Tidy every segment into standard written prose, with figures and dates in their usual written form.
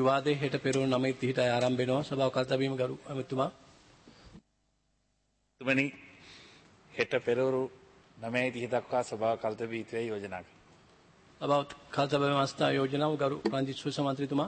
වාදයේ හෙට පෙරවරු 9:30ට ආරම්භ වෙනවා. සභාව කල් තැබීම ගරු ඇමතුමා. තුමනි හෙට පෙරවරු 9:30 දක්වා සභාව කල් තැබී යුතුයි යෝජනා කරනවා. සභාව කල් තැබීම අවස්ථා යෝජනාව ගරු රංජිත් සුවස මන්ත්‍රීතුමා.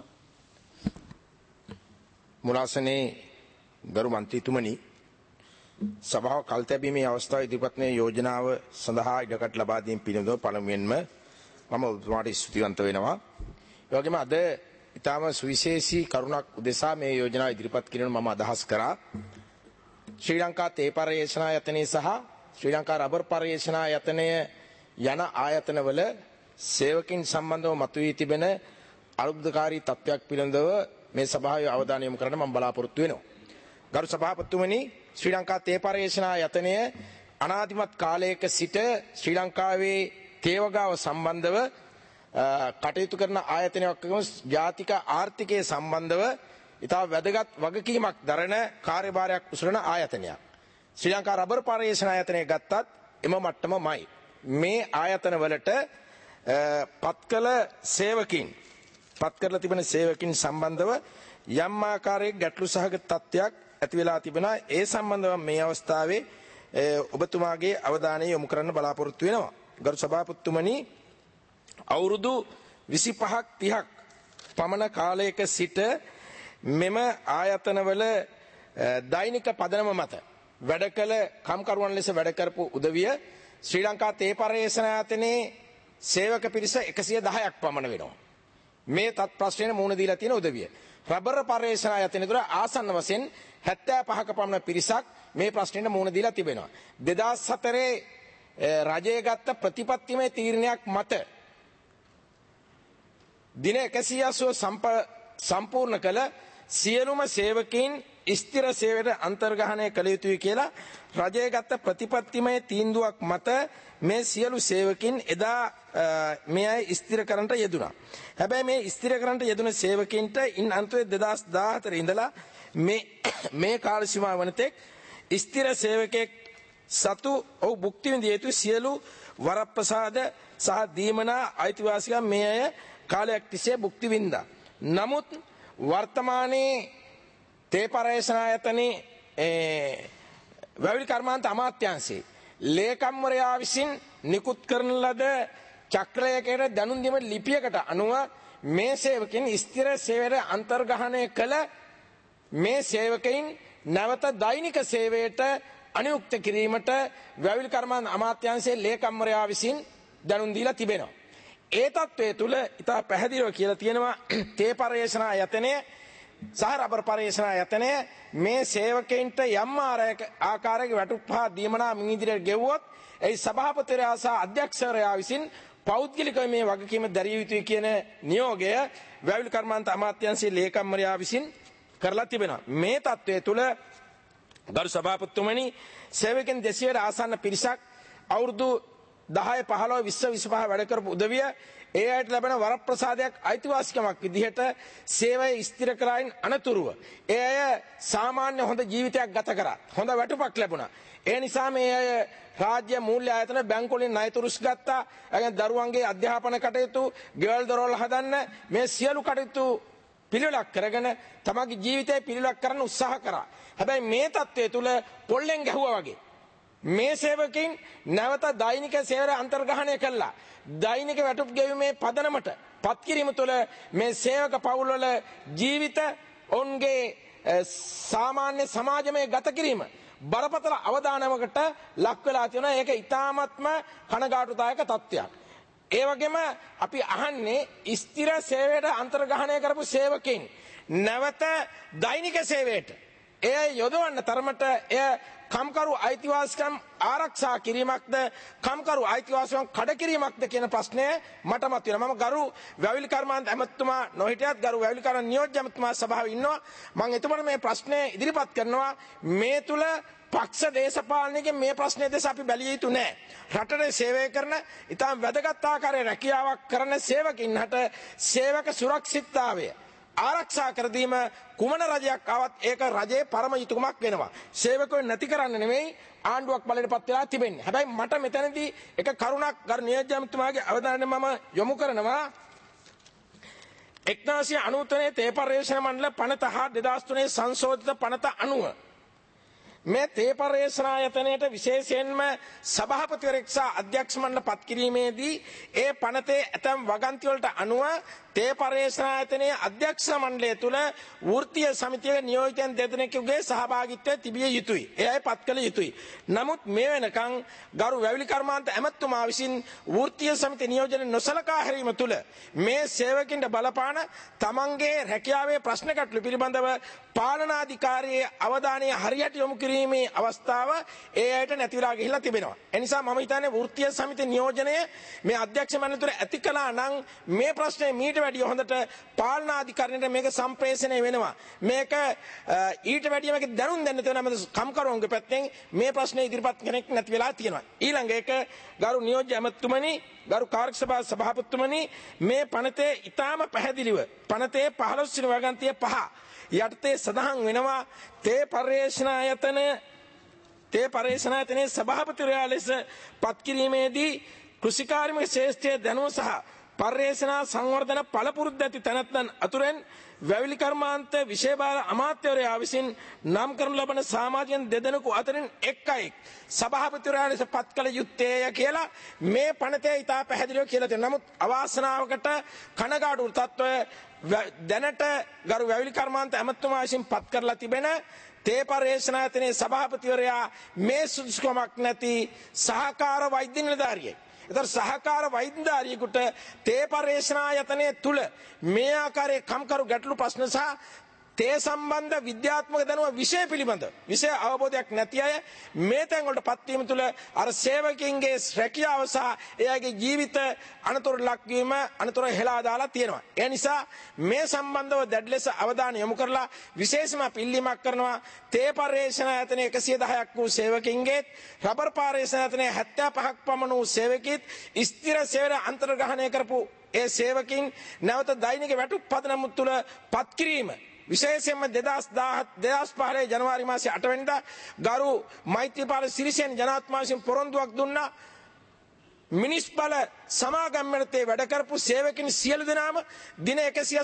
මුලාසනේ ගරු මන්ත්‍රීතුමනි සභාව කල් තැබීමේ අවස්ථාව ඉදිරිපත් වන යෝජනාව සඳහා ඉඩකඩ ලබා දීම පිළිබඳව පළමුවෙන්ම මම ඔබතුමාට ස්තුතිවන්ත වෙනවා. ඒ වගේම අද ඊටම සුවිශේෂී කරුණක් උදෙසා මේ යෝජනාව ඉදිරිපත් කිරීම මම අදහස් කරා. ශ්‍රී ලංකා තේ පර්යේෂණ ආයතනය සහ ශ්‍රී ලංකා රබර් පර්යේෂණ ආයතනය යන ආයතනවල සේවකින් සම්බන්ධව මතුවී තිබෙන අරුබුදකාරී තත්ත්වයක් පිළිබඳව මේ සභාවේ අවධානය යොමු කරන්න මම බලාපොරොත්තු වෙනවා. ගරු සභාපතිතුමනි, ශ්‍රී ලංකා තේ පර්යේෂණ ආයතනය අනාදිමත් කාලයක සිට ශ්‍රී ලංකාවේ තේවගාව සම්බන්ධව කටයුතු කරන ආයතනයක් වගේම ජාතික ආර්ථිකයේ සම්බන්ධව ඉතා වැදගත් වගකීමක් දරන කාර්යභාරයක් උසුලන ආයතනයක්. ශ්‍රී ලංකා රබර් පර්යේෂණ ආයතනය ගත්තත් එම මට්ටමමයි. මේ ආයතනවලට පත්කල සේවකින් පත් කරලා තිබෙන සේවකින් සම්බන්ධව යම් ආකාරයක ගැටලු සහගත තත්ත්වයක් ඇති වෙලා තිබෙනවා. ඒ සම්බන්ධව මේ අවස්ථාවේ ඔබතුමාගේ අවධානය යොමු කරන්න බලාපොරොත්තු වෙනවා. ගරු සභාපතිතුමනි, අවුරුදු 25ක් 30ක් පමණ කාලයක සිට මෙම ආයතනවල දෛනික පදනම මත වැඩ කළ කම්කරුවන් ලෙස වැඩ කරපු උදවිය ශ්‍රී ලංකා තේ පර්යේෂණ ආයතනයේ සේවක පිරිස 110ක් පමණ වෙනවා. මේ තත් ප්‍රශ්නයට මුහුණ දීලා තියෙන උදවිය. රබර් පර්යේෂණ ආයතනය තුළ ආසන්න වශයෙන් 75ක පමණ පිරිසක් මේ ප්‍රශ්නයට මුහුණ දීලා තිබෙනවා. 2004 රජය ගත්ත ප්‍රතිපත්තිමය තීරණයක් මත දින 180 සම්පූර්ණ කළ සියලුම සේවකීන් ස්ථිර සේවයට අන්තර්ග්‍රහණය කළ යුතුයි කියලා රජය ගත්ත ප්‍රතිපත්තිමය තීන්දුවක් මත මේ සියලු සේවකීන් එදා මේ අය ස්ථිර කරන්නට යෙදුණා. හැබැයි මේ ස්ථිර කරන්නට යෙදුන සේවකීන්ට ඉන් අන්තිමේ 2014 ඉඳලා මේ කාල සීමාව වනතෙක් ස්ථිර සේවකයෙක් සතු ඔහු භුක්ති විඳිය යුතු සියලු වරප්‍රසාද සහ දීමනා අයිතිවාසිකම් මේ අය කාලයක් තිස්සේ භුක්ති විඳා. නමුත් වර්තමානයේ තේ පර්යේෂණ ආයතනයේ වැවිලි කර්මාන්ත අමාත්‍යාංශයේ ලේකම්වරයා විසින් නිකුත් කරන ලද චක්‍රයකට දැනුම් දීම ලිපියකට අනුව මේ සේවකයන් ස්ථිර සේවයට අන්තර්ග්‍රහණය කළ මේ සේවකයන් නැවත දෛනික සේවයට අනුයුක්ත කිරීමට වැවිලි කර්මාන්ත අමාත්‍යාංශයේ ලේකම්වරයා විසින් දැනුම් දීලා තිබෙනවා. ඒ තත්ත්වයේ තුල ඉතා පැහැදිලිව කියලා තියෙනවා තේ පර්යේෂණ ආයතනය සහ රබර් පර්යේෂණ ආයතනය මේ සේවකයන්ට යම් ආකාරයක වැටුප් හා දීමනා මිනිදිරියට ගෙවුවොත් ඒ සභාපතිවරයා සහ අධ්‍යක්ෂකවරයා විසින් පෞද්ගලිකව මේ වගකීම දැරිය යුතුයි කියන නියෝගය වැවිලි කර්මාන්ත අමාත්‍යාංශයේ ලේකම්වරයා විසින් කරලා තිබෙනවා. මේ තත්ත්වයේ තුල ගරු සභාපතිතුමනි, සේවකයන් 200ට ආසන්න පිරිසක් අවුරුදු 10 15 20 25 වැඩ කරපු උදවිය ඒ අයට ලැබෙන වරප්‍රසාදයක් අයිතිවාසිකමක් විදිහට සේවය ස්ථිර කරයින් අනතුරුව ඒ අය සාමාන්‍ය හොඳ ජීවිතයක් ගත කරා. හොඳ වැටුපක් ලැබුණා. ඒ නිසා මේ අය රාජ්‍ය මූල්‍ය ආයතන බැංකුවලින් ණය තුරුස් ගත්තා. එගෙන දරුවන්ගේ අධ්‍යාපන කටයුතු, ගෙවල් දොරවල් හදන්න මේ සියලු කටයුතු පිළිවෙලක් කරගෙන තමගේ ජීවිතය පිළිවෙලක් කරන්න උත්සාහ කරා. හැබැයි මේ තත්ත්වය තුල පොල්ලෙන් ගැහුවා වගේ මේ සේවකයන් නැවත දෛනික සේවයට අන්තර්ග්‍රහණය කළා. දෛනික වැටුප් ගෙවීමේ පදනමට පත් කිරීම තුළ මේ සේවක පවුල්වල ජීවිත ඔවුන්ගේ සාමාන්‍ය සමාජමය ගත කිරීම බරපතල අවදානමකට ලක් වෙලා තියෙනවා. ඒක ඉතාමත්ම කනගාටුදායක තත්ත්වයක්. ඒ වගේම අපි අහන්නේ ස්ථිර සේවයට අන්තර්ග්‍රහණය කරපු සේවකයන් නැවත දෛනික සේවයට එය යොදවන්න තරමට එය කම්කරු අයිතිවාසිකම් ආරක්ෂා කිරීමක්ද කම්කරු අයිතිවාසිකම් කඩ කිරීමක්ද කියන ප්‍රශ්නය මට මතුවෙනවා. මම ගරු වැවිලි කර්මාන්ත ඇමතුමා නොහිටියත් ගරු වැවිලි කර්මාන්ත නියෝජ්‍ය ඇමතුමා සභාවේ ඉන්නවා. මම එතුමාට මේ ප්‍රශ්නය ඉදිරිපත් කරනවා. මේ තුල පක්ෂ දේශපාලනයේ මේ ප්‍රශ්නය දෙස අපි බැලිය යුතු නැහැ. රටේ සේවය කරන ඉතාම වැදගත් ආකාරයේ රැකියාවක් කරන සේවකින් හට සේවක සුරක්ෂිතතාවය ආරක්ෂා කර දීම කුමන රජයක් ආවත් ඒක රජයේ පරම යුතුයකමක් වෙනවා. සේවකයෝ නැති කරන්න නෙමෙයි ආණ්ඩුවක් බලයටපත් වෙලා තිබෙන්නේ. හැබැයි මට මෙතනදී එක කරුණක් ගරු නියෝජ්‍ය ඇමතුමාගේ අවධානය මම යොමු කරනවා. 1993 තේ පර්යේෂණ මණ්ඩල පනත හා 2003 සංශෝධිත පනත අනුව මේ තේ පර්යේෂණ ආයතනයට විශේෂයෙන්ම සභාපතිවරයෙක් සහ අධ්‍යක්ෂ මණ්ඩල පත් කිරීමේදී ඒ පනතේ ඇතම් වගන්ති වලට අනුව තේ පර්යේෂණ ආයතනයේ අධ්‍යක්ෂ මණ්ඩලය තුල වෘත්තීය සමිතියේ නියෝජිතයන් දෙදෙනෙකුගේ සහභාගීත්වය තිබිය යුතුයි. ඒ අය පත් කළ යුතුයි. නමුත් මේ වෙනකන් ගරු වැවිලි කර්මාන්ත ඇමතුමා විසින් වෘත්තීය සමිති නියෝජන නොසලකා හැරීම තුල මේ සේවකින්ට බලපාන තමන්ගේ රැකියාවේ ප්‍රශ්න කටළු පිළිබඳව පාලනාධිකාරියේ අවධානය හරියට යොමු කිරීමේ අවස්ථාව ඒ අයට නැති වෙලා ගිහිල්ලා තිබෙනවා. ඒ නිසා මම හිතන්නේ වෘත්තීය සමිති නියෝජනය මේ අධ්‍යක්ෂ මණ්ඩලය තුල ඇති කළා නම් මේ ප්‍රශ්නේ මීට වැඩිය හොඳට පාලනාධිකාරියට මේක සම්ප්‍රේෂණය වෙනවා. මේක ඊට වැඩිය මේක දැනුම් දෙන්න තියෙනවා මොකද කම්කරුවන්ගේ පැත්තෙන් මේ ප්‍රශ්නේ ඉදිරිපත් කෙනෙක් නැති වෙලා තියෙනවා. ඊළඟ එක ගරු නියෝජ්‍ය ඇමතුමනි ගරු කාර්ය සභාව සභාපතිතුමනි මේ පනතේ ඊටාම පැහැදිලිව පනතේ 15 වෙනි වගන්තිය 5 යටතේ සඳහන් වෙනවා තේ පර්යේෂණ ආයතනයේ සභාපතිවරයා ලෙස පත් කිරීමේදී කෘෂිකාර්මික ශ්‍රේෂ්ඨයේ දැනුම සහ පර්යේෂණ සංවර්ධන පළපුරුද්ද ඇති තැනැත්තන් අතුරෙන් වැවිලි කර්මාන්ත විශේෂ අමාත්‍යවරයා විසින් නම් කරනු ලබන සමාජයන් දෙදෙනෙකු අතරින් එක් අයෙක් සභාපතිවරයා ලෙස පත් කළ යුත්තේය කියලා මේ පනතේ ඉතා පැහැදිලිව කියලා තියෙනවා. නමුත් අවාසනාවකට කනගාටු තත්ත්වය දැනට ගරු වැවිලි කර්මාන්ත ඇමතුමා විසින් පත් කරලා තිබෙන තේ පර්යේෂණ ආයතනයේ සභාපතිවරයා මේ සුදුසුකමක් නැති සහකාර වෛද්‍ය නිලධාරියෙක්. ඒතර සහකාර වෛද්‍යධාරියෙකුට තේ පර්යේෂණ ආයතනය තුල මේ ආකාරයේ කම්කරු ගැටලු ප්‍රශ්න සහ තේ සම්බන්ධ විද්‍යාත්මක දැනුම විෂය පිළිබඳ විෂය අවබෝධයක් නැති අය මේ තැන් වලට පත් වීම තුළ අර සේවකින්ගේ රැකියාව සහ එයාගේ ජීවිත අනතුරු ලක්වීම අනතුරු හෙලා දාලා තියෙනවා. ඒ නිසා මේ සම්බන්ධව දැඩි ලෙස අවධානය යොමු කරලා විශේෂම පිළිමක් කරනවා තේ පර්යේෂණ ආයතනයේ 110ක් වූ සේවකින්ගේ රබර් පර්යේෂණ ආයතනයේ 75ක් පමණ වූ සේවකීත් ස්ථිර සේවන අන්තර්ග්‍රහණය කරපු ඒ සේවකින් නැවත දෛනික වැටුප් පදනම තුළ පත් කිරීම විශේෂයෙන්ම 2015 ජනවාරි මාසයේ 8 වෙනිදා ගරු මෛත්‍රීපාල සිරිසේන ජනාධිපති විසින් පොරොන්දුවක් දුන්නා. මිනිස් බල සමාගම් වලදී වැඩ කරපු සේවකින් සියලු දෙනාම දින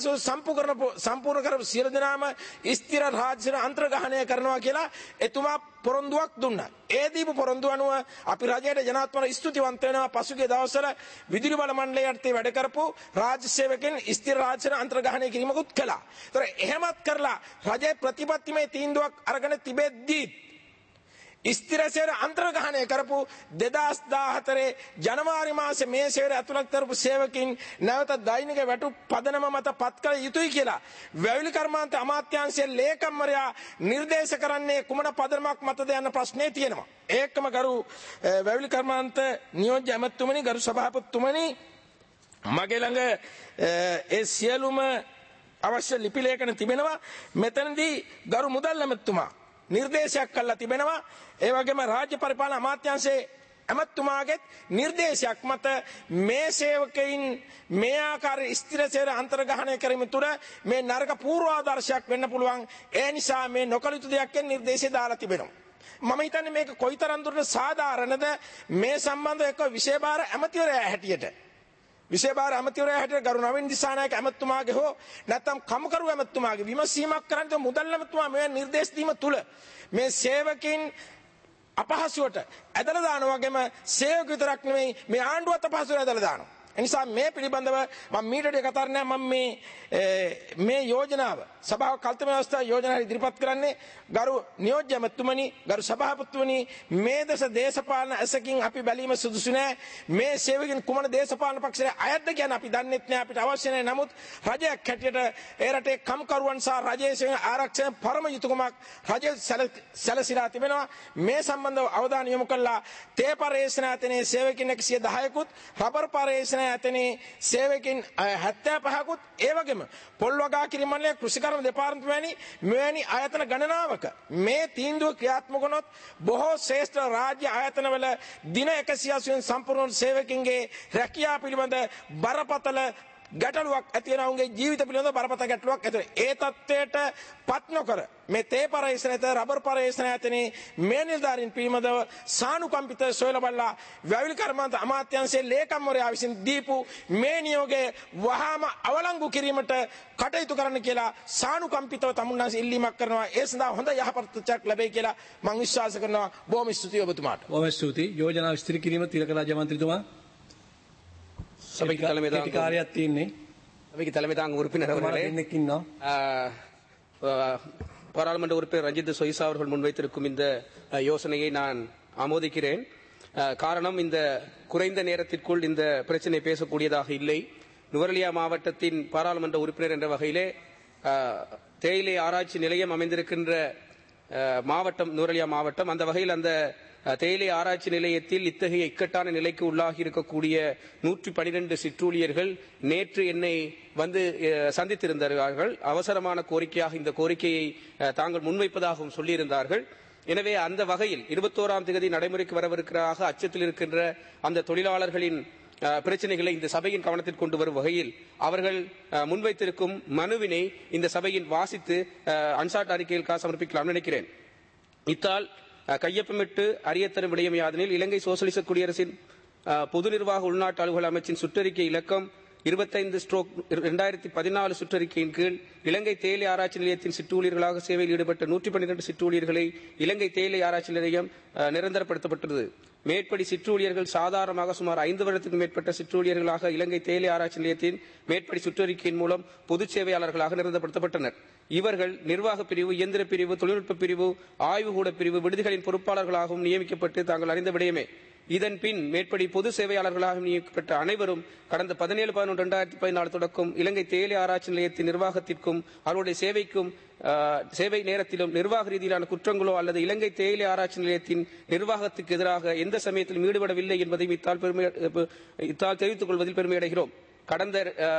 180 සම්පූර්ණ කරපු සියලු දෙනාම ස්ථිර රාජ්‍ය අන්තර්ග්‍රහණය කරනවා කියලා එතුමා පොරොන්දුවක් දුන්නා. ඒ දීපු පොරොන්දුව අනුව අපි රජයට ජනාධිපති ස්තුතිවන්ත වෙනවා. පසුගිය දවස්වල විදුලි බල මණ්ඩලයට වැඩ කරපු රාජ්‍ය සේවකයන් ස්ථිර රාජ්‍ය අන්තර්ග්‍රහණය කිරීමකුත් කළා. ඒතර එහෙමත් කරලා රජයේ ප්‍රතිපත්තිමය තීන්දුවක් අරගෙන තිබෙද්දී ස්ථිර සේවන අන්තර්ග්‍රහණය කරපු 2014 ජනවාරි මාසේ මේ සේවය ඇතුළත් කරපු සේවකින් නැවත දෛනික වැටුප් පදනම මත පත් කළ යුතුයි කියලා වැවිලි කර්මාන්ත අමාත්‍යාංශයේ ලේකම්වරයා නිර්දේශ කරන්නේ කුමන පදනමක් මතද යන ප්‍රශ්නේ තියෙනවා. ඒකම ගරු වැවිලි කර්මාන්ත නියෝජ්‍ය ඇමතුමනි ගරු සභාපතිතුමනි මගේ ළඟ ඒ සියලුම අවශ්‍ය ලිපි ලේඛන තිබෙනවා. මෙතනදී ගරු මුදල් ඇමතුමා නිර්දේශයක් කළා තිබෙනවා. ඒ වගේම රාජ්‍ය පරිපාලන අමාත්‍යාංශයේ ඇමතුමාගේ නිර්දේශයක් මත මේ සේවකයින් මේ ආකාරයේ ස්ථිර සේවන අන්තර්ග්‍රහණය කිරීම තුළ මේ නරක පූර්වාදර්ශයක් වෙන්න පුළුවන්. ඒ නිසා මේ නොකළ යුතු දෙයක් කියන නිර්දේශය දාලා තිබෙනවා. මම හිතන්නේ මේක කොයිතරම් දුරට සාධාරණද මේ සම්බන්ධව එක විශේෂ බාර ඇමතිවරයා හැටියට විශේෂ බාර ඇමතිවරයා හැටියට ගරු නවීන් දිසානායක ඇමතුමාගේ හෝ නැත්නම් කම්කරු ඇමතුමාගේ විමසීමක් කරන්න මුදල් ඇමතුමා මේ නිර්දේශ දීම තුළ මේ සේවකින් අපහසුවට ඇදලා දානවා වගේම සේවක විතරක් නෙමෙයි මේ ආණ්ඩුවත් අපහසුවට ඇදලා දානවා. එනිසා මේ පිළිබඳව මම මීටරේ කතා කරන්නේ මම මේ යෝජනාව සභාව කල්තම අවස්ථාව යෝජනාව ඉදිරිපත් කරන්නේ ගරු නියෝජ්‍ය ඇමතුමනි ගරු සභාපතිතුමනි මේ දේශපාලන ඇසකින් අපි බැලීම සුදුසු නෑ. මේ සේවකින් කුමන දේශපාලන පක්ෂයේ අයත්ද කියන අපි දන්නෙත් නෑ. අපිට අවශ්‍ය නෑ. නමුත් රජයක් හැටියට ඒ රටේ කම්කරුවන් සහ රජයේ ආරක්ෂක පරම යුතුයකමක් රජය සැලසිලා තිබෙනවා. මේ සම්බන්ධව අවධානය යොමු කළා තේ පර්යේෂණ ආයතනයේ සේවකින් 110කුත් රබර් පර්යේෂණ ආයතනයේ සේවකින් 75කුත් ඒ වගේම පොල් වගා කිරීම මණ්ඩලයේ කෘෂිකර්ම දෙපාර්තමේන්තුව මෙවැනි ආයතන ගණනාවක මේ තීන්දුව ක්‍රියාත්මක වුණොත් බොහෝ ශ්‍රේෂ්ඨ රාජ්‍ය ආයතනවල දින 180 සම්පූර්ණ සේවකින්ගේ රැකියාව පිළිබඳ බරපතල ගැටලුවක් ඇති වෙනවා උන්ගේ ජීවිත පිළිබඳව බරපතල ගැටලුවක් ඇති වෙනවා. ඒ තත්ත්වයට පත් නොකර මේ තේ පරිශ්‍රණ ඇත රබර් පරිශ්‍රණ ඇතනේ මේ නිලධාරීන් පිළිබඳව සානුකම්පිත සොයලා බලලා වැවිලි කර්මාන්ත අමාත්‍යාංශයේ ලේකම්වරයා විසින් දීපු මේ නියෝගය වහාම අවලංගු කිරීමට කටයුතු කරන්න කියලා සානුකම්පිතව තමුන්නාන්සේ ඉල්ලීමක් කරනවා. ඒ සඳහා හොඳ යහපත් ප්‍රතිචාරයක් ලැබෙයි කියලා මම විශ්වාස කරනවා. බොහොම ස්තුතියි ඔබතුමාට. බොහොම ස්තුතියි. යෝජනා විස්තර කිරීම තිලක රාජ මන්ත්‍රීතුමා. சபைக்கு தலைமை தாங்க කාර්යයක් තියෙන්නේ. சபைக்கு தலைமை தாங்க உறுப்பினர் அவர்களே, දෙන්නෙක් ඉන්නවා. பாராளுமன்ற உறுப்பினர் ரஞ்சித் சொய்சா அவர்கள் முன்வைத்திருக்கும் இந்த யோசனையை நான் ஆமோதிக்கிறேன். காரணம், இந்த குறைந்த நேரத்திற்குள் இந்த பிரச்சனை பேசக்கூடியதாக இல்லை. நுவரெலியா மாவட்டத்தின் பாராளுமன்ற உறுப்பினர் என்ற வகையிலே தேயிலை ஆராய்ச்சி நிலையம் அமைந்திருக்கின்ற மாவட்டம் நுவரெலியா மாவட்டம். அந்த வகையில் அந்த தேயிலை ஆராய்ச்சி நிலையத்தில் இத்தகைய இக்கட்டான நிலைக்கு உள்ளாகி இருக்கக்கூடிய 112 சிற்றூழியர்கள் நேற்று என்னை வந்து சந்தித்திருந்தார்கள். அவசரமான கோரிக்கையாக இந்த கோரிக்கையை தாங்கள் முன்வைப்பதாகவும் சொல்லியிருந்தார்கள். எனவே அந்த வகையில் 21ஆம் தேதி நடைமுறைக்கு வரவிருக்கிறாக அச்சத்தில் இருக்கின்ற அந்த தொழிலாளர்களின் பிரச்சனைகளை இந்த சபையின் கவனத்திற்கு கொண்டு வரும் வகையில் அவர்கள் முன்வைத்திருக்கும் மனுவினை இந்த சபையின் வாசித்து அன்சாட் அறிக்கையில் சமர்ப்பிக்கலாம் நினைக்கிறேன். இத்தால் கையொப்பமிட்டு அறியத்தரும் விடயம் யாதெனில், இலங்கை சோசலிச குடியரசின் பொது நிர்வாக உள்நாட்டு அலுவல் அமைச்சின் சுற்றறிக்கை இலக்கம் 25/2014 சுற்றறிக்கையின் கீழ் இலங்கை தேயிலை ஆராய்ச்சி நிலையத்தின் சிற்றூழியர்களாக சேவையில் ஈடுபட்ட 112 சிற்றூழியர்களை இலங்கை தேயிலை ஆராய்ச்சி நிலையம் நிரந்தரப்படுத்தப்பட்டது. மேற்படி சிற்றூழியர்கள் சாதாரணமாக சுமார் 5 வருடத்துக்கு மேற்பட்ட சிற்றூழியர்களாக இலங்கை தேயிலை ஆராய்ச்சி நிலையத்தின் மேற்படி சுற்றறிக்கையின் மூலம் பொது சேவையாளர்களாக நிரந்தரப்படுத்தப்பட்டனர். இவர்கள் நிர்வாக பிரிவு, இயந்திர பிரிவு, தொழில்நுட்ப பிரிவு, ஆய்வுகூட பிரிவு, விடுதிகளின் பொறுப்பாளர்களாகவும் நியமிக்கப்பட்டு தாங்கள் அறிந்த விடயமே. இதன் பின் மேற்படி பொது சேவையாளர்களாக நியமிக்கப்பட்ட அனைவரும் கடந்த 17/11/2014 தொடக்கம் இலங்கை தேயிலை ஆராய்ச்சி நிலையத்தின் நிர்வாகத்திற்கும் அவருடைய சேவை நேரத்திலும் நிர்வாக ரீதியிலான குற்றங்களோ அல்லது இலங்கை தேயிலை ஆராய்ச்சி நிலையத்தின் நிர்வாகத்துக்கு எதிராக எந்த சமயத்திலும் ஈடுபடவில்லை என்பதையும் இத்தால் தெரிவித்துக் கொள்வதில் பெருமையடைகிறோம். கடந்த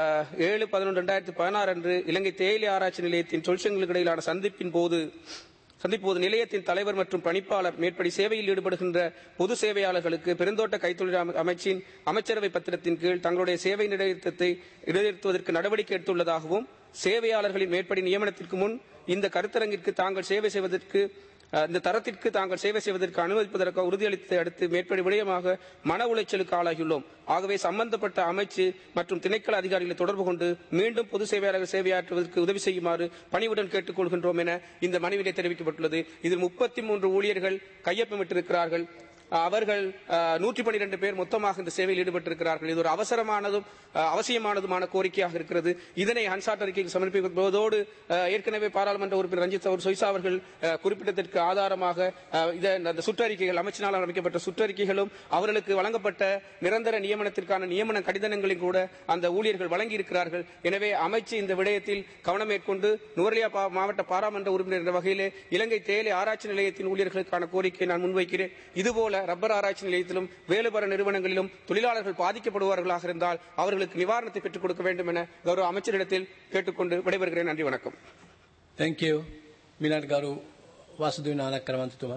7/11/2016 அன்று இலங்கை தேயிலை ஆராய்ச்சி நிலையத்தின் தொழிற்சங்கங்களுக்கு இடையிலான சந்திப்பின் போது நிலையத்தின் தலைவர் மற்றும் பணிப்பாளர் மேற்படி சேவையில் ஈடுபடுகின்ற பொது சேவையாளர்களுக்கு பெருந்தோட்ட கைத்தொழில் அமைச்சின் அமைச்சரவை பத்திரத்தின் கீழ் தங்களுடைய சேவை இடைநிறுத்துவதற்கு நடவடிக்கை எடுத்துள்ளதாகவும், சேவையாளர்களின் மேற்படி நியமனத்திற்கு முன் இந்த கருத்தரங்கிற்கு தாங்கள் சேவை செய்வதற்கு இந்த தரத்திற்கு தாங்கள் சேவை செய்வதற்கு அனுமதிப்பதற்காக உறுதியளித்ததை அடுத்து மேற்படி விடயமாக மன உளைச்சலுக்கு ஆளாகியுள்ளோம். ஆகவே சம்பந்தப்பட்ட அமைச்சு மற்றும் திணைக்கள அதிகாரிகளை தொடர்பு கொண்டு மீண்டும் பொது சேவையாளர்கள் சேவையாற்றுவதற்கு உதவி செய்யுமாறு பணிவுடன் கேட்டுக் கொள்கின்றோம் என இந்த மனுவிலே தெரிவிக்கப்பட்டுள்ளது. இதில் 33 ஊழியர்கள் கையொப்பமிட்டிருக்கிறார்கள். அவர்கள் 112 பேர் மொத்தமாக இந்த சேவையில் ஈடுபட்டிருக்கிறார்கள். இது ஒரு அவசரமானதும் அவசியமானதுமான கோரிக்கையாக இருக்கிறது. இதனை அன்சாட் அறிக்கையில் சமர்ப்பிப்பதோடு ஏற்கனவே பாராளுமன்ற உறுப்பினர் ரஞ்சித் சொய்சா அவர்கள் குறிப்பிட்டதற்கு ஆதாரமாக இந்த சுற்றறிக்கைகள், அமைச்சினால் அமைக்கப்பட்ட சுற்றறிக்கைகளும் அவர்களுக்கு வழங்கப்பட்ட நிரந்தர நியமனத்திற்கான நியமன கடிதங்களையும் கூட அந்த ஊழியர்கள் வழங்கியிருக்கிறார்கள். எனவே அமைச்சு இந்த விடயத்தில் கவனம் மேற்கொண்டு நுவரெலியா மாவட்ட பாராளுமன்ற உறுப்பினர் என்ற வகையிலே இலங்கை தேயிலை ஆராய்ச்சி நிலையத்தின் ஊழியர்களுக்கான கோரிக்கையை நான் முன்வைக்கிறேன். இதுபோல ரப்பர் ஆராய்ச்சி நிலையத்திலும் வேலுபர நிறுவனங்களிலும் தொழிலாளர்கள் பாதிக்கப்படுவார்களாக இருந்தால் அவர்களுக்கு நிவாரணத்தை பெற்றுக் கொடுக்க வேண்டும் என கௌரவ அமைச்சரிடத்தில் கேட்டுக்கொண்டு விடைபெறுகிறேன். நன்றி, வணக்கம். Thank you. මිලට ගරු වාසුදේව නායක කරමන්තුමා.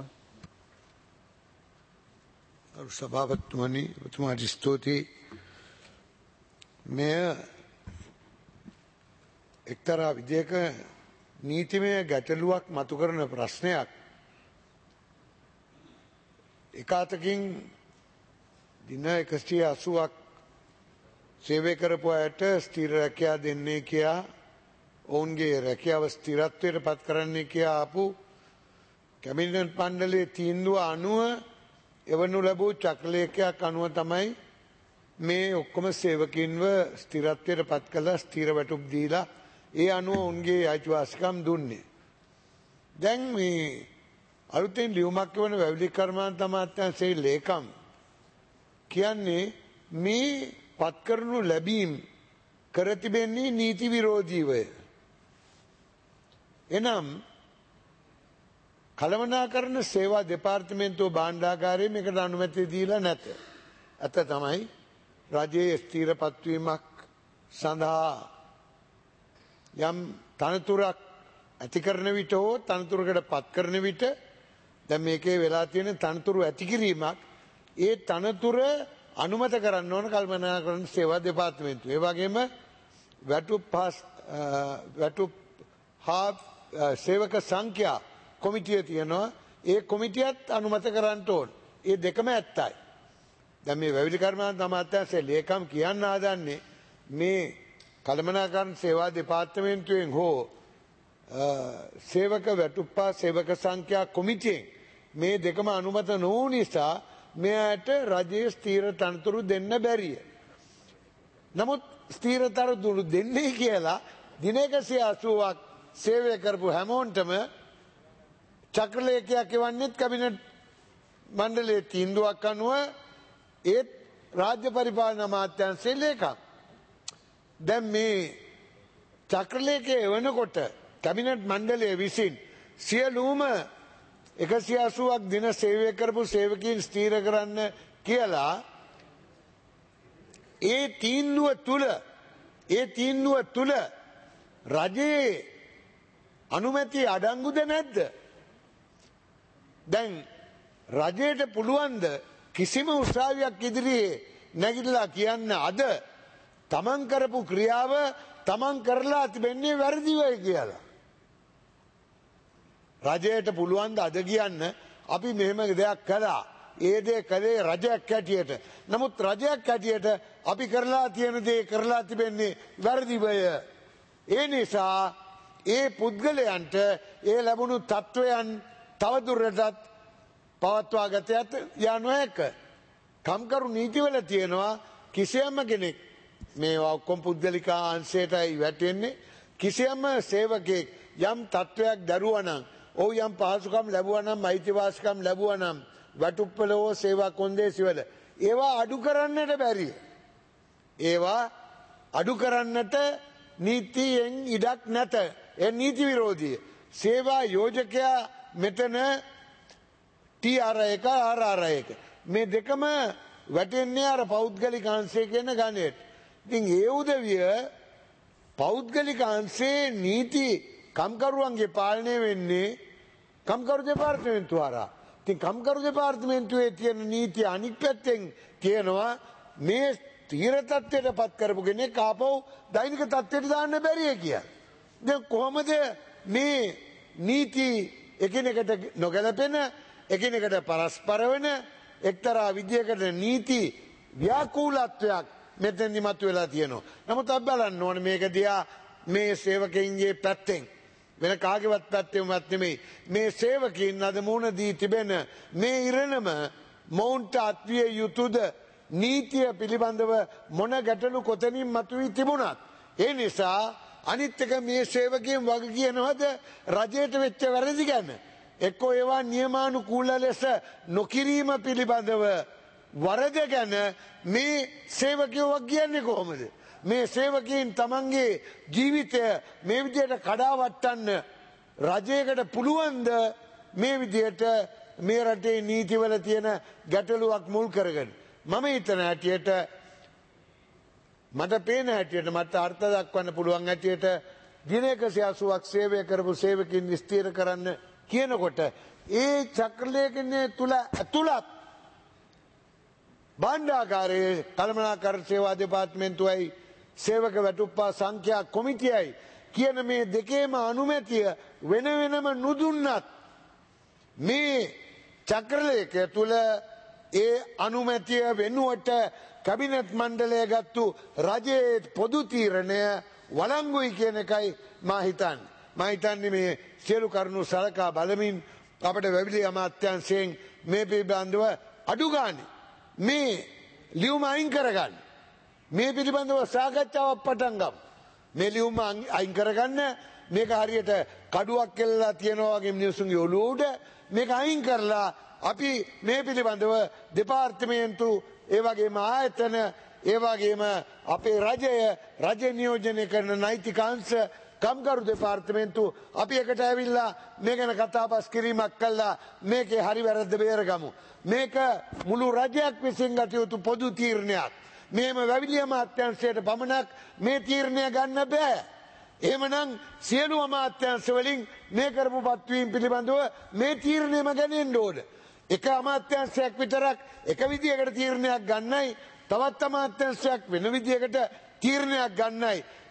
ගරු සභාපතිතුමනි, ඔබතුමාට ස්තුතියි. මෙය එක්තරා විදියක නීතිමය ගැටලුවක් මතු කරන ප්‍රශ්නයක්. එකාතකින් දින 180ක් සේවය කරපු අයට ස්ථිර රැකියාව දෙන්නේ කියා, ඔවුන්ගේ රැකියාව ස්ථිරත්වයට පත් කරන්නේ කියා ආපු කැබිනට් මණ්ඩලයේ තීන්දුව අනුව එවනු ලැබූ චක්‍රලේඛයක් අනුව තමයි මේ ඔක්කොම සේවකින්ව ස්ථිරත්වයට පත් කළා, ස්ථිර වැටුප් දීලා ඒ අනුව ඔවුන්ගේ අයිතිවාසිකම් දුන්නේ. දැන් මේ අලුතෙන් ලියුමක් වන වැවිලි කර්මාන්ත අමාත්‍යාංශයේ ලේකම් කියන්නේ මේ පත් කරනු ලැබීම් කර තිබෙන්නේ නීති විරෝධීවය. එනම් කළමනාකරණ සේවා දෙපාර්තමේන්තුව භාණ්ඩාගාරයේ මේකට අනුමැතිය දීලා නැත. ඇත්ත තමයි රජයේ ස්ථීර පත්වීමක් සඳහා යම් තනතුරක් ඇති කරන විට හෝ තනතුරකට පත් කරන විට දැන් මේකේ වෙලා තියෙන තනතුරු ඇති කිරීමක්, ඒ තනතුර අනුමත කරන්න ඕන කළමනාකරණ සේවා දෙපාර්තමේන්තුව. ඒ වගේම වැටුප් හා සේවක සංඛ්‍යා කොමිටිය තියෙනවා. ඒ කොමිටියත් අනුමත කරන්න ඕන. ඒ දෙකම ඇත්තයි. දැන් මේ වැවිලි කර්මාන්ත අමාත්‍යාංශයේ ලේකම් කියන්න හදන්නේ මේ කළමනාකරණ සේවා දෙපාර්තමේන්තුවෙන් හෝ සේවක වැටුප්පා සේවක සංඛ්‍යා කොමිටියෙන් මේ දෙකම අනුමත නොවූ නිසා මෙයාට රජයේ ස්ථීර තනතුරු දෙන්න බැරිය. නමුත් ස්ථීර තනතුරු දෙන්නේ කියලා දින 180ක් සේවය කරපු හැමෝන්ටම චක්‍රලේඛයක් එවන්නේත් කැබිනට් මණ්ඩලයේ තීන්දුවක් අනුව ඒත් රාජ්‍ය පරිපාලන අමාත්‍යාංශයේ ලේකම්. දැන් මේ චක්‍රලේඛය එවනකොට කැබිනට් මණ්ඩලය විසින් සියලුම 180ක් දින සේවය කරපු සේවකයන් ස්ථීර කරන්න කියලා ඒ තීන්දුව තුල රජයේ අනුමැති අඩංගුද නැද්ද? දැන් රජයට පුළුවන්ද කිසිම උසාවියක් ඉදිරියේ නැගිටලා කියන්න අද තමන් කරපු ක්‍රියාව තමන් කරලා තිබෙන්නේ වැරදිවයි කියලා? රජයට පුළුවන් ද අද කියන්න අපි මෙහෙම දෙයක් කළා, ඒ දේ කළේ රජයක් හැටියට. නමුත් රජයක් හැටියට අපි කරලා තියෙන දේ කරලා තිබෙන්නේ වැරදිවය. ඒ නිසා ඒ පුද්ගලයන්ට ඒ ලැබුණු තත්වයන් තවදුරටත් පවත්වා ගත යනු හැක. කම්කරු නීතිවල තියෙනවා කිසියම් කෙනෙක් මේවා ඔක්කොම පුද්ගලික අංශයටයි වැටෙන්නේ. කිසියම් සේවකෙක් යම් තත්වයක් දරුවා නම් ඔව් යම් පහසුකම් ලැබුවා නම් අයිතිවාසිකම් ලැබුවා නම් වැටුප්පල හෝ සේවා කොන්දේසිවල ඒවා අඩු කරන්නට බැරිය. ඒවා අඩු කරන්නට නීතියෙන් ඉඩක් නැත. ඒ නීති විරෝධී. සේවා යෝජකයා මෙතන TR1 RR1 මේ දෙකම වැටෙන්නේ අර පෞද්ගලික අංශය කියන ගණයට. ඉතින් ඒ උදවිය පෞද්ගලික අංශයේ නීති කම්කරුවන්ගේ පාලනය වෙන්නේ කම්කරු දෙපාර්තමේන්තුව හරහා. ඉතින් කම්කරු දෙපාර්තමේන්තුවේ තියෙන නීතිය අනික් පැත්තෙන් කියනවා මේ ස්ථීර තත්ත්වයට පත් කරපු කෙනෙක් ආපහු දෛනික තත්ත්වයට දාන්න බැරිය කියලා. දැන් කොහොමද මේ නීති එකිනෙකට නොගැලපෙන එකිනෙකට පරස්පර වෙන එක්තරා විදියකට නීති ව්‍යාකූලත්වයක් මෙතෙන්දි මතුවලා තියෙනවා. නමුත් අපි බලන්න ඕනේ මේක දිහා මේ සේවකයින්ගේ පැත්තෙන් වෙන කාගේවත් පැත්තෙන්වත් නෙමෙයි. මේ සේවකයින් අද මුණ දී තිබෙන මේ ඉරණම මොවුන්ට අත්විය යුතුද නීතිය පිළිබඳව මොන ගැටලු කොතනින් මතුවී තිබුණත් ඒ නිසා අනිත් එක මේ සේවකයන් වග කියනවද රජයට වෙච්ච වැරදි ගැන? එක්කෝ ඒවා නියමානුකූල ලෙස නොකිරීම පිළිබඳව වරද ගැන මේ සේවකයෝ වග කියන්නේ කොහොමද? මේ සේවකයන් තමන්ගේ ජීවිතය මේ විදියට කඩාවට්ටන්න රජයකට පුළුවන්ද මේ විදියට මේ රටේ නීතිවල තියෙන ගැටලුවක් මුල් කරගෙන? මම හිතන හැටියට මට පේන හැටියට මට අර්ථ දක්වන්න පුළුවන් හැටියට දින 180ක් සේවය කරපු සේවකයන් ස්ථීර කරන්න කියනකොට ඒ චක්‍රලේඛනය තුල ඇතුළත් භාණ්ඩාගාරයේ කළමනාකරණ සේවා දෙපාර්තමේන්තුවයි සේවක වැටුප්පා සංඛ්‍යා කොමිටියයි කියන මේ දෙකේම අනුමැතිය වෙන වෙනම නුදුන්නත් මේ චක්‍රලේඛය තුල ඒ අනුමැතිය වෙනුවට කැබිනට් මණ්ඩලය ගත්තු රජයේ පොදු තීරණය වළංගුයි කියන එකයි මා හිතන්නේ මේ සියලු කරුණු සලකා බලමින් අපට වැවිලි අමාත්‍යාංශයෙන් මේ පිළිබඳව අඩු ගානේ මේ ලියුම අයින් කරගන්න. මේ පිළිබඳව සාකච්ඡාවක් පටන් ගමු. මේ ලියුම අයින් කරගන්න මේක හරියට කඩුවක් කෙල්ලලා තියනවා වගේ මිනිස්සුන්ගේ ඔළුව උඩ මේක අයින් කරලා අපි මේ පිළිබඳව දෙපාර්තමේන්තු ඒ වගේම ආයතන ඒ වගේම අපේ රජය නියෝජනය කරන නෛතික අංශ කම්කරු දෙපාර්තමේන්තු අපි එකට ඇවිල්ලා මේ ගැන කතා බස් කිරීමක් කළා මේකේ හරි වැරද්ද බේරගමු. මේක මුළු රජයක් විසින් ගත යුතු පොදු තීරණයක්. මේම වැවිලි අමාත්‍යාංශයට පමණක් මේ තීරණය ගන්න බෑ. එහෙමනම් සියලු අමාත්‍යාංශ වලින් මේ කරපු පත්වීම් පිළිබඳව මේ තීරණයම ගන්න ඕන. එක අමාත්‍යාංශයක් විතරක් එක විදියකට තීරණයක් ගන්නයි තවත් අමාත්‍යාංශයක් වෙන විදියකට තීරණයක් ගන්නයි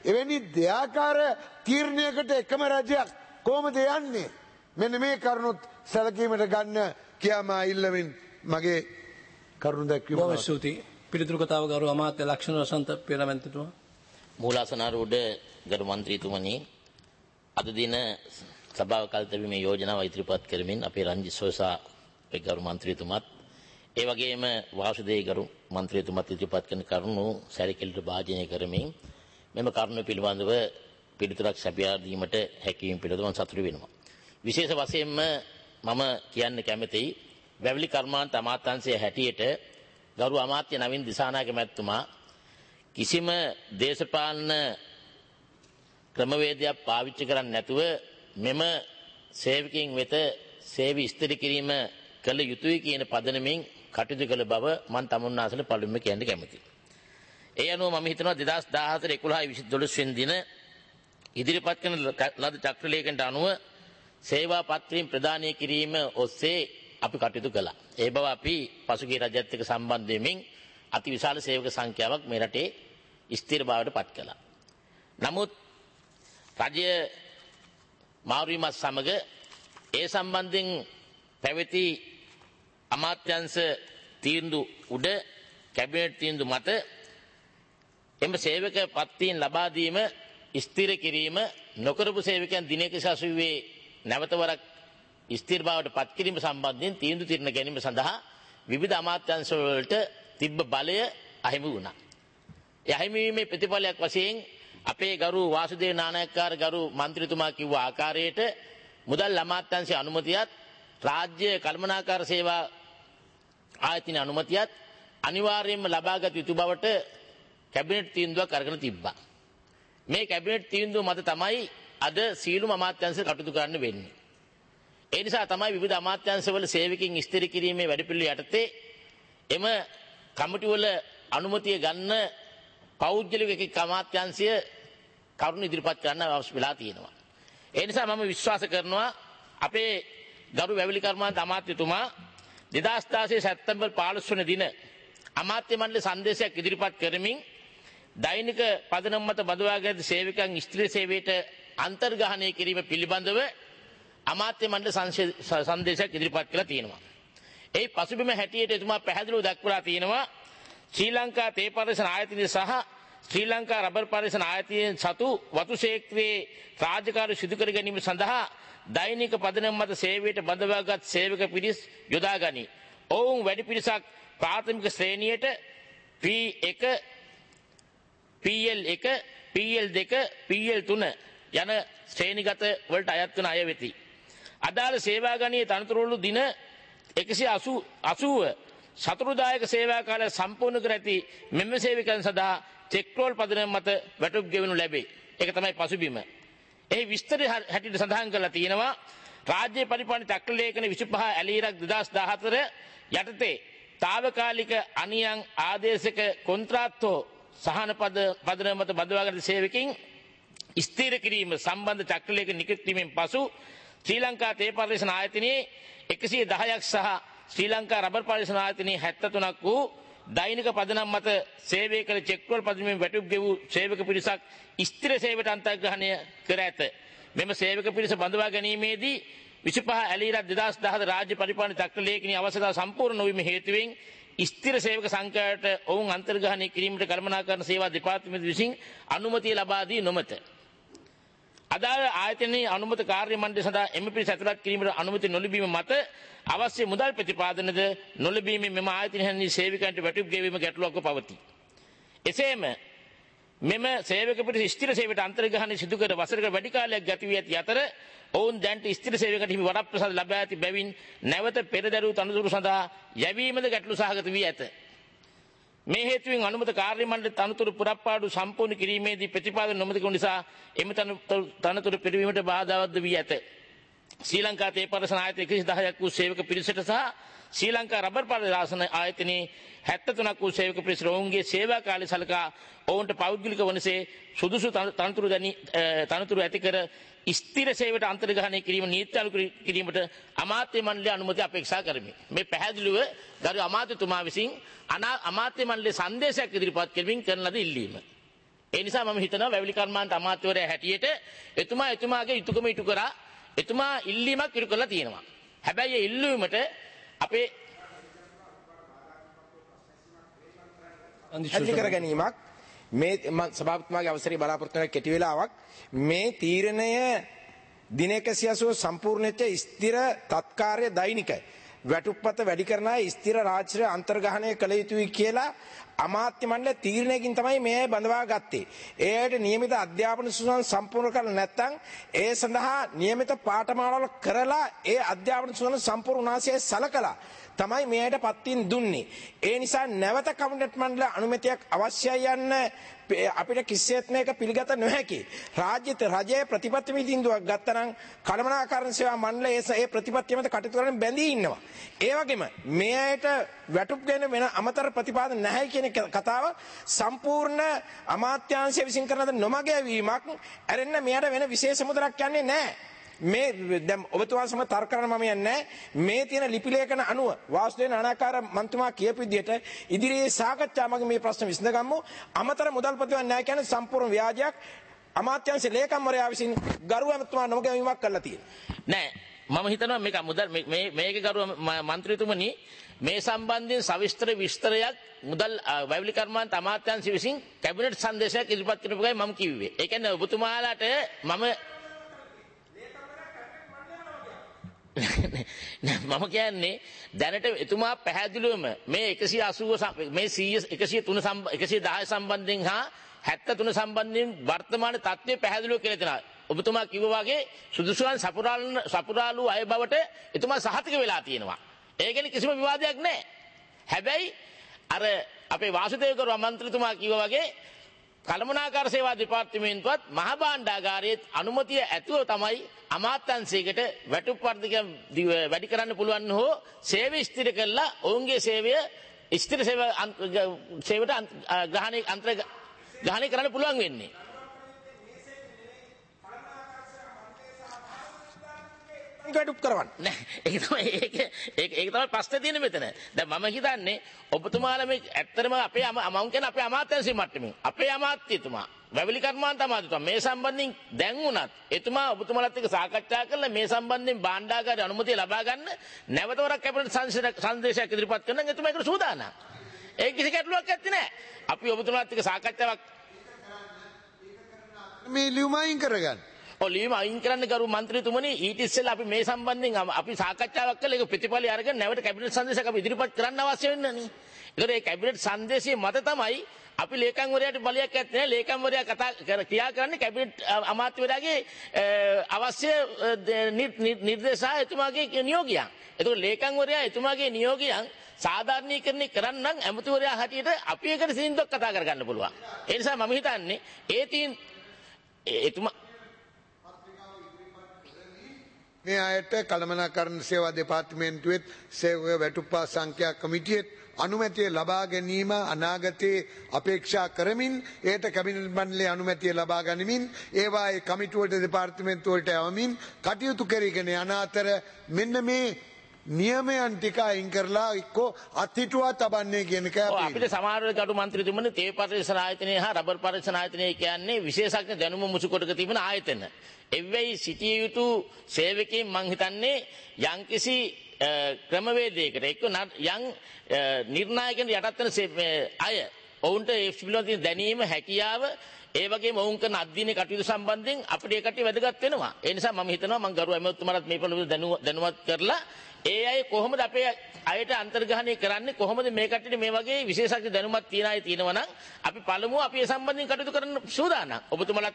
එවැනි දෙයාකාර තීරණයකට එකම රජයක් කොහොමද යන්නේ? මෙන්න මේ කරුණුත් සැලකීමට ගන්න කියා මා ඉල්ලමින් මගේ කරුණු දැක්වීම. බොහොම ස්තුතියි. පිළිතුරු කතාව ගරු අමාත්‍ය ලක්ෂණ වසන්ත පෙරමැතිතුමා. මූලාසනාරූඪ ගරු මන්ත්‍රීතුමනි, අද දින සභාව කල්තැබීමේ යෝජනාව ඉදිරිපත් කරමින් අපේ රංජිත් සෝසා ගරු මන්ත්‍රීතුමත් ඒ වගේම වාසුදේව ගරු මන්ත්‍රීතුමත් ඉදිරිපත් කරන කරුණු සැලකිලිට භාජනය කරමින් මෙම කරුණු පිළිබඳව පිළිතුරක් සැපයා දීමට හැකියීම පිළිබඳව මම සතුටු වෙනවා. විශේෂ වශයෙන්ම මම කියන්න කැමතියි වැවිලි කර්මාන්ත අමාත්‍යාංශයේ හැටියට ගරු අමාත්‍ය නවීන් දිසානායක මැතිතුමා කිසිම දේශපාලන ක්‍රමවේදයක් පාවිච්චි කරන්නේ නැතුව මෙම සේවකයන් වෙත සේවය ස්ථිර කිරීම කළ යුතුයි කියන පදනමින් කටයුතු කළ බව මම තමුන්නාසල පළමුවෙන් කියන්න කැමතියි. ඒ අනුව මම හිතනවා 2014 11 12 වෙනි දින ඉදිරිපත් කරන ලද චක්‍ර ලේඛනට අනුව සේවා පත්‍රීම් ප්‍රදානය කිරීම ඔස්සේ අපි කටයුතු කළා. ඒ බව අපි පසුගිය රජයත් එක්ක සම්බන්ධ වෙමින් අතිවිශාල සේවක සංඛ්‍යාවක් මේ රටේ ස්ථිරභාවයට පත් කළා. නමුත් රජය මාරු වීමත් සමග ඒ සම්බන්ධයෙන් පැවති අමාත්‍යාංශ තීන්දුව උඩ කැබිනට් තීන්දුව මත එම සේවක පත්වීම් ලබා දීම ස්ථිර කිරීම නොකරපු සේවකයන් දිනයක සසුවේ නැවතවරක් ස්ථිරභාවයට පත් කිරීම සම්බන්ධයෙන් තීන්දුව తీරන ගැනීම සඳහා විවිධ අමාත්‍යාංශ වලට තිබ්බ බලය අහිමි වුණා. ඒ අහිමි වීමේ ප්‍රතිඵලයක් වශයෙන් අපේ ගරු වාසුදේව නානායක්කාර ගරු මන්ත්‍රීතුමා කිව්ව ආකාරයට මුදල් අමාත්‍යාංශයේ අනුමැතියත් රාජ්‍ය කළමනාකාර සේවා ආයතනයේ අනුමැතියත් අනිවාර්යයෙන්ම ලබාගත යුතු බවට කැබිනට් තීන්දුවක් අරගෙන තිබ්බා. මේ කැබිනට් තීන්දුව මත තමයි අද සීලුම අමාත්‍යාංශ කටයුතු කරන්න වෙන්නේ. ඒ නිසා තමයි විවිධ අමාත්‍යාංශවල සේවකයන් ස්ථිර කිරීමේ වැඩපිළිවෙල යටතේ එම කමිටුවල අනුමැතිය ගන්න පෞද්ගලික අමාත්‍යාංශය කරුණු ඉදිරිපත් කරන්න අවශ්‍ය වෙලා තියෙනවා. ඒ නිසා මම විශ්වාස කරනවා අපේ ගරු වැවිලි කර්මාන්ත අමාත්‍යතුමා 2016 සැප්තැම්බර් 15 වෙනි දින අමාත්‍ය මණ්ඩල සංදේශයක් ඉදිරිපත් කරමින් දෛනික පදනම මත බදවාගෙන සේවකයන් ස්ථිර සේවයට අන්තර්ග්‍රහණය කිරීම පිළිබඳව අමාත්‍ය මණ්ඩල සංදේශයක් ඉදිරිපත් කළා තියෙනවා. ඒ පසුබිම හැටියට එතුමා පැහැදිලිව දක්වලා තියෙනවා ශ්‍රී ලංකා තේ පරිශ්‍රණ ආයතනය සහ ශ්‍රී ලංකා රබර් පරිශ්‍රණ ආයතනයෙන් සතු වතු ක්ෂේත්‍රයේ රාජකාරී සිදු කර ගැනීම සඳහා දෛනික පදනම මත සේවයට බඳවාගත් සේවක පිරිස් යොදා ගනී. ඔවුන් වැඩි පිරිසක් ප්‍රාථමික ශ්‍රේණියට P1, PL1, PL2, PL3 යන ශ්‍රේණිගත වලට අයත් වන අය වෙති. අදාළ සේවා ගණයේ තනතුරුවල දින 180 සතුරුදායක සේවා කාලය සම්පූර්ණ කර ඇති මෙම සේවකයන් සඳහා චෙක් රෝල් පදනම මත වැටුප් ගෙවනු ලැබේ. ඒක තමයි පසුබිම. එහි විස්තර හැටියට සඳහන් කරලා තියෙනවා රාජ්‍ය පරිපාලන චක්‍ර ලේඛන 25 ඇලීරක් 2014 යටතේ తాවකාලික අනියම් ආදේශක කොන්ත්‍රාත්තෝ සහන පදනම මත බඳවාගත් සේවකයන් ස්ථිර කිරීම සම්බන්ධ චක්‍ර ලේඛන නිකුත් වීමෙන් පසු ශ්‍රී ලංකා තේ පරිශ්‍රණ ආයතනයේ 110ක් සහ ශ්‍රී ලංකා රබර් පරිශ්‍රණ ආයතනයේ 73ක් වූ දෛනික පදනම් මත සේවය කළ චෙක් රෝල් පදනමෙන් වැටුප් ගෙවූ සේවක පිරිසක් ස්ථිර සේවයට අන්තර්ග්‍රහණය කර ඇත. මෙම සේවක පිරිස බඳවා ගැනීමේදී 25 ඇලීරක් 2014 රාජ්‍ය පරිපාලන චක්‍ර ලේඛනයේ අවශ්‍යතාව සම්පූර්ණ නොවීම හේතුවෙන් ස්ථිර සේවක සංඛ්‍යාවට ඔවුන් අන්තර්ග්‍රහණය කිරීමට කළමනාකරන සේවා දෙපාර්තමේන්තුව විසින් අනුමැතිය ලබා දී නොමැත. අදාළ ආයතනයේ අනුමත කාර්ය මණ්ඩලය සඳහා එම පිරිස ඇතුළත් කිරීමට අනුමැතිය නොලැබීම මත අවශ්‍ය මුදල් ප්‍රතිපාදනද නොලැබීමෙන් මෙම ආයතනයේ සේවකයන්ට වැටුප් ගෙවීම ගැටලුවක්ව පවතී. එසේම මෙම සේවක පිරිස ස්ථිර සේවයට අන්තර්ග්‍රහණය සිදු කර වසරක වැඩි කාලයක් ගත වී ඇති අතර ඔවුන් දැන්ට ස්ථිර සේවකයන්ට හිමි වරප්‍රසාද ලබා ඇති බැවින් නැවත පෙරදැරූ තනතුරු සඳහා යැවීමද ගැටලු සහගත වී ඇත. මේ හේතුවෙන් අනුමත කාර්ය මණ්ඩල තනතුරු පුරප්පාඩු සම්පූර්ණ කිරීමේදී ප්‍රතිපාදන නොමැති වූ නිසා එම තනතුරු පිරිවීමට බාධාවත්ද වී ඇත. ශ්‍රී ලංකා තේ පරිශ්‍රණ ආයතනයේ 110ක් වූ සේවක පිරිසට සහ ශ්‍රී ලංකා රබර් පරිශ්‍රණ ආයතනයේ 73ක් වූ සේවක පිරිස ඔවුන්ගේ සේවා කාලය සලකා ඔවුන්ට පෞද්ගලික වනසේ සුදුසු තනතුරු ඇති කර ස්ථිර සේවයට අන්තර්ග්‍රහණය කිරීම නීති අනුකූල කිරීමට අමාත්‍ය මණ්ඩලයේ අනුමැතිය අපේක්ෂා කරමි. මේ පැහැදිලිව ගරු අමාත්‍යතුමා විසින් අමාත්‍ය මණ්ඩලයේ සංදේශයක් ඉදිරිපත් කරමින් කරන ලද ඉල්ලීම. ඒ නිසා මම හිතනවා වැවිලි කර්මාන්ත අමාත්‍යවරයා හැටියට එතුමාගේ යුතුයකම ඉටු කරා එතුමා ඉල්ලීමක් ඉටු කරලා තියෙනවා. හැබැයි ඒ ඉල්ලීමට අපේ පැහැදිලි කර ගැනීමක් මේ සභාපතිතුමාගේ අවසරය බලාපොරොත්තු වෙන කෙටි වෙලාවක් මේ තීරණය දින 180 සම්පූර්ණ වෙච්ච ස්ථිර තත්කාර්ය දෛනික වැටුප්පත වැඩි කරන අය ස්ථිර රාජ්‍ය අන්තර්ග්‍රහණය කළ යුතුයි කියලා අමාත්‍ය මණ්ඩල තීරණයකින් තමයි මේ බඳවා ගත්තේ. ඒයට නියමිත අධ්‍යාපන සුසුම් සම්පූර්ණ කරලා නැත්නම් ඒ සඳහා නියමිත පාඨමාලාවල කරලා ඒ අධ්‍යාපන සුසුම් සම්පූර්ණ උනාසිය සලකලා තමයි මෙයට පත්තින් දුන්නේ. ඒ නිසා නැවත කැබිනට් මණ්ඩල අනුමැතියක් අවශ්‍යයි යන්න අපිට කිසිසේත් මේක පිළිගත නොහැකි. රජයේ ප්‍රතිපත්ති තීන්දුවක් ගත්තනම් කළමනාකරණ සේවා මණ්ඩලය ඒ ප්‍රතිපත්තිය මත කටයුතු කරමින් බැඳී ඉන්නවා. ඒ වගේම මේ අයට වැටුප් ගැන වෙන අමතර ප්‍රතිපාදන නැහැ කියන කතාව සම්පූර්ණ අමාත්‍යාංශය විසින් කරන නොමගෑවීමක්. ඇරෙන්න මෙයට වෙන විශේෂ මුදලක් යන්නේ නැහැ. මේ දැන් ඔබතුමා සමග තර්ක කරන මම යන්නේ මේ තියෙන ලිපි ලේඛන අනුව වාසුදේව නානාකාර මන්ත්‍රීතුමා කියපු විදිහට ඉදිරියේ සාකච්ඡාවකින් මේ ප්‍රශ්න විසඳගමු. අමතර මුදල් ප්‍රතිපාදන නැහැ කියන්නේ සම්පූර්ණ ව්‍යාජයක්. අමාත්‍යාංශ ලේකම්වරයා විසින් ගරු ඇමතුමා නොමගැවීමක් කරලා තියෙනවා. නෑ මම හිතනවා මේක මුදල් මේක ගරු මන්ත්‍රීතුමනි මේ සම්බන්ධයෙන් සවිස්තර විස්තරයක් මුදල් වැවිලි කර්මාන්ත අමාත්‍යාංශ විසින් කැබිනට් සංදේශයක් ඉදිරිපත් කරපු එකයි මම කිව්වේ. ඒ කියන්නේ ඔබතුමාලාට මම කියන්නේ දැනට එතුමා පැහැදිලිවම මේ 180 මේ 110 සම්බන්ධයෙන් හා 73 සම්බන්ධයෙන් වර්තමාන තත්ත්වය පැහැදිලිව කියලා දෙනවා. ඔබතුමා කිව්වා වගේ සුදුසුකම් සපුරාලු අය බවට එතුමා සහතික වෙලා තියෙනවා. ඒ කියන්නේ කිසිම විවාදයක් නැහැ. හැබැයි අර අපේ වාසුදේව කරු මන්ත්‍රීතුමා කිව්වා වගේ කළමනාකාර සේවා දෙපාර්තමේන්තුවත් මහ භාණ්ඩාගාරයේ අනුමැතිය ඇතුව තමයි අමාත්‍යාංශයකට වැටුප් වර්ධක වැඩි කරන්න පුළුවන් හෝ සේවය ස්ථිර කළා ඔවුන්ගේ සේවය ස්ථිර සේවයට ග්‍රහණය කරන්න පුළුවන් වෙන්නේ. වැටුප් කරවන්න නෑ ඒක තමයි ප්‍රශ්නේ තියෙන්නේ මෙතන. දැන් මම හිතන්නේ ඔබතුමාලා මේ ඇත්තටම අපේ මම කියන අපේ අමාත්‍යාංශයේ මට්ටමින් අපේ අමාත්‍යතුමා වැවිලි කර්මාන්ත අමාත්‍යතුමා මේ සම්බන්ධයෙන් දැන් උනත් එතුමා ඔබතුමාලත් එක්ක සාකච්ඡා කරලා මේ සම්බන්ධයෙන් භාණ්ඩාගාරයේ අනුමැතිය ලබා ගන්න නැවත වරක් කැබිනට් සංදේශයක් ඉදිරිපත් කරන එතුමා ඒකට සූදානම්. ඒක කිසි ගැටලුවක් නැත්තේ නෑ. අපි ඔබතුමාලත් එක්ක සාකච්ඡාවක් මේ ලියුමයින් කරගන්න. ඔලිම අයින් කරන්න ගරු මන්ත්‍රීතුමනි ඊට ඉස්සෙල්ලා අපි මේ සම්බන්ධයෙන් අපි සාකච්ඡාවක් කළා. ඒක ප්‍රතිඵලය අරගෙන නැවත කැබිනට් සංදේශයක් අපි ඉදිරිපත් කරන්න අවශ්‍ය වෙනනේ. ඒකට ඒ කැබිනට් සංදේශයේ මත තමයි අපි ලේකම්වරයාට බලයක් ඇත්තේ නැහැ. ලේකම්වරයා ක්‍රියා කරන්නේ කැබිනට් අමාත්‍යවරයාගේ අවශ්‍ය නිර්දේශ එතුමාගේ නියෝගයන්. ඒකට ලේකම්වරයා එතුමාගේ නියෝගයන් සාධාරණීකරණය කරන්න නම් ඇමතිවරයා හැටියට අපි එකට සින්දුවක් කතා කරගන්න පුළුවන්. ඒ නිසා මම හිතන්නේ එතුමා මේ අයට කළමනාකරණ සේවා දෙපාර්තමේන්තුවෙත් සේවක වැටුප්පා සංඛ්‍යා කමිටියෙත් අනුමැතිය ලබා ගැනීම අනාගතයේ අපේක්ෂා කරමින් ඒට කැබිනට් මණ්ඩලයේ අනුමැතිය ලබා ගනිමින් ඒවායේ කමිටුවට දෙපාර්තමේන්තුවලට යවමින් කටයුතු කරගෙන යන අතර මෙන්න මේ නියමයන් ටික අයින් කරලා එක්කෝ අත්හිටුවා තබන්නේ කියන එක අපිට සමහර ගරු මන්ත්‍රීතුමනි තේ පරිශ්‍රණ ආයතනය හා රබර් පරිශ්‍රණ ආයතනය කියන්නේ විශේෂඥ දැනුම මුසු කොටක තිබෙන ආයතන. එවෙයි සිටිය යුතු සේවකයන් මං හිතන්නේ යම්කිසි ක්‍රමවේදයකට එක්ක යම් නිර්ණායකයන් යටත් වෙන අය ඔවුන්ට ඒ පිළිබඳව දැනීම හැකියාව ඒ වගේම ඔවුන් කරන අධ්‍යයන කටයුතු සම්බන්ධයෙන් අපිට ඒ කට්ටිය වැදගත් වෙනවා. ඒ නිසා මම හිතනවා මම ගරු ඇමතුමාට මේ පිළිබඳව දැනුවත් කරලා ඒ අය කොහොමද අපේ අයට අන්තර්ග්‍රහණය කරන්නේ කොහොමද මේ කට්ටියට මේ වගේ විශේෂඥ දැනුමක් තියන අය තියෙනවා නම් අපි පළමුව අපි ඒ සම්බන්ධයෙන් කටයුතු කරන්න සූදානම්. ඔබතුමාලත්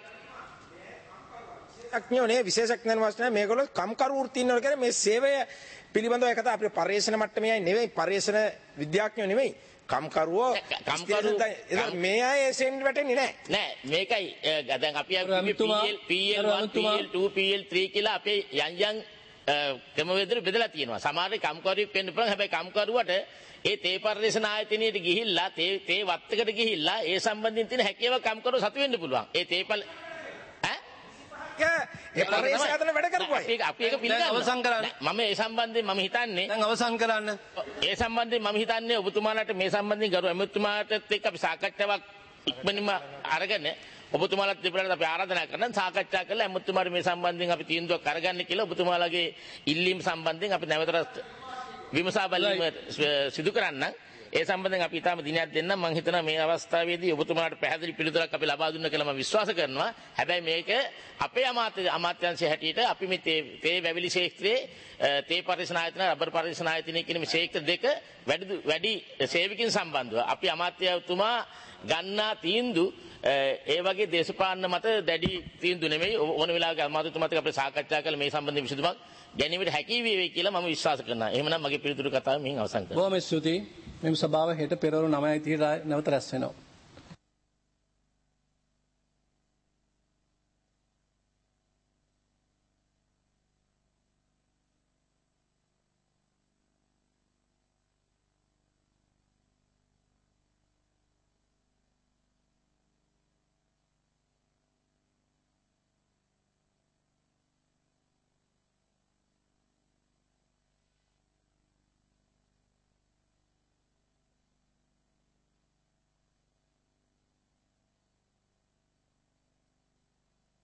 අඥෝනේ විශේෂඥයන් වස්නේ මේගොල්ලෝ කම්කරු වෘත්ති ඉන්නවා කියන්නේ මේ සේවය පිළිබඳව එකත අපේ පරිශන මට්ටමේයි නෙවෙයි පරිශන විද්‍යාඥයෝ නෙවෙයි කම්කරුවෝ මේ අය එසෙන් වැටෙන්නේ නෑ මේකයි දැන් අපි PL1 PL2 PL3 කියලා අපේ යම් ක්‍රමවේදවල බෙදලා තියෙනවා. සමහරවිට කම්කරුවෙක් වෙන්න පුළුවන්. හැබැයි කම්කරුවට ඒ තේ පරිශන ආයතනයට ගිහිල්ලා තේ වත්තකට ගිහිල්ලා ඒ සම්බන්ධයෙන් තියෙන හැකියාව කම්කරුව සතු වෙන්න පුළුවන්. ඒ තේපල් ඒ පරිශන ආයතන වැඩ කරපුවා. අපි ඒක පිළිගන්නවා. අවසන් කරන්න. මම ඒ සම්බන්ධයෙන් මම හිතන්නේ දැන් අවසන් කරන්න. ඒ සම්බන්ධයෙන් මම හිතන්නේ ඔබතුමාලට මේ සම්බන්ධයෙන් ගරු ඇමතුමාටත් එක්ක අපි සාකච්ඡාවක් ඉක්මනින්ම අරගෙන ඔබතුමාලත් දෙපළට අපි ආරාධනා කරනවා සාකච්ඡා කරලා ඇමතුමාට මේ සම්බන්ධයෙන් අපි තීන්දුවක් අරගන්න කියලා ඔබතුමාලගේ ඉල්ලීම් සම්බන්ධයෙන් අපි නැවතත් විමසා බැලීම සිදු කරන්න. ඒ සම්බන්ධයෙන් අපි ඊටම දිනයක් දෙන්න මම හිතනවා මේ අවස්ථාවේදී ඔබතුමාට පැහැදිලි පිළිතුරක් අපි ලබා දුන්න කියලා මම විශ්වාස කරනවා. හැබැයි මේක අපේ අමාත්‍යාංශය හැටියට අපි මේ තේ වැවිලි ක්ෂේත්‍රයේ තේ පරිශන ආයතන රබර් පරිශන ආයතනය කියන මේ ක්ෂේත්‍ර දෙක වැඩි සේවකින් සම්බන්ධව අපි අමාත්‍යතුමා ගන්නා තීන්දුව ඒ වගේ දේශපාලන මත දැඩි තීන්දුව නෙමෙයි ඕන වෙලාවක අමාත්‍යතුමාත් එක්ක අපි සාකච්ඡා කරලා මේ සම්බන්ධයෙන් විසඳුමක් ගැනීමට හැකි වේවි කියලා මම විශ්වාස කරනවා. එහෙමනම් මගේ පිළිතුරු කතාව මෙහින් අවසන් කරනවා. බොහොම ස්තුතියි. මෙම සභාව හෙට පෙරවරු 9:30 නැවත රැස් වෙනවා.